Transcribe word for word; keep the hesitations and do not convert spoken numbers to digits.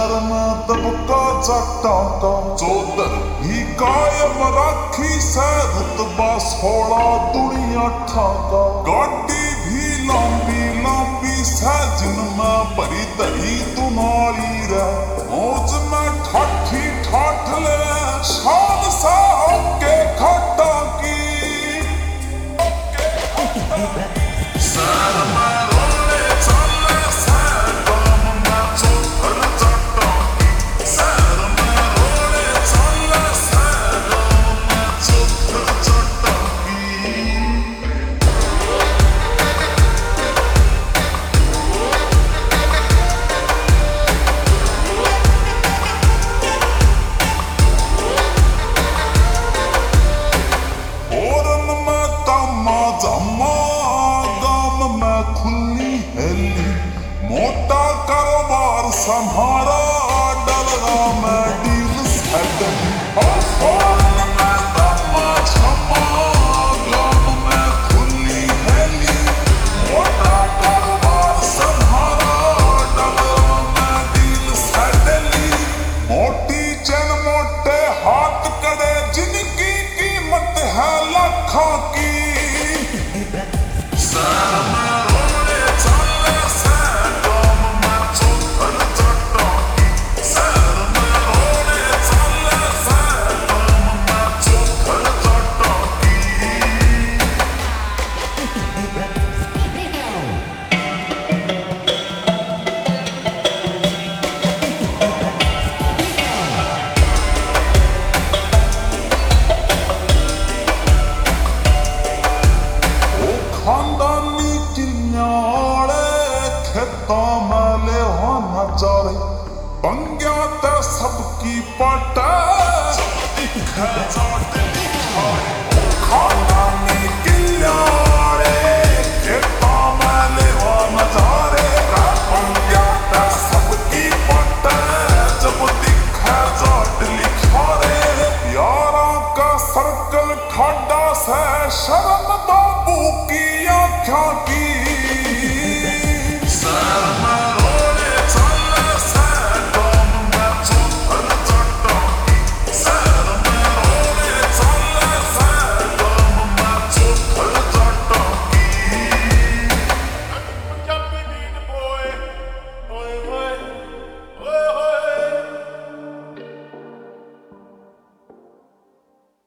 में दबका जट्टां का चौधर ही कायम राखी सै रुतबा सोलह दुनिया ठाका। गाड़ी भी लंबी लंबी सै जिनमें भरी दही दुनाली रे मौज में ठाठी ठाठ ले शान सा होके खट्टा की सैर में रोले चले सैर गाम में चौधर जट्टां की। सैर में रोले चले सैर गाम में चौधर जट्टां की। होरन में तमा जमा गाम में खुली हेली मोटा कारोबार संभारा डलरा में डील सेटली। होरन में तमा जमा गाम में खुली हेली मोटा कारोबार संभारा डलरा में डील सेटली। मोटी चैन मोटे हाथ कड़े जिनकी कीमत है लाखों की। सैर में रोले चले सैर गाम में चौधर जट्टां की। सैर में रोले चले सैर गाम में चौधर जट्टां की। खानदानी किन्याले खेतां में ले होना चाले पंग्या ते सबकी पटे खानदानी किन्याले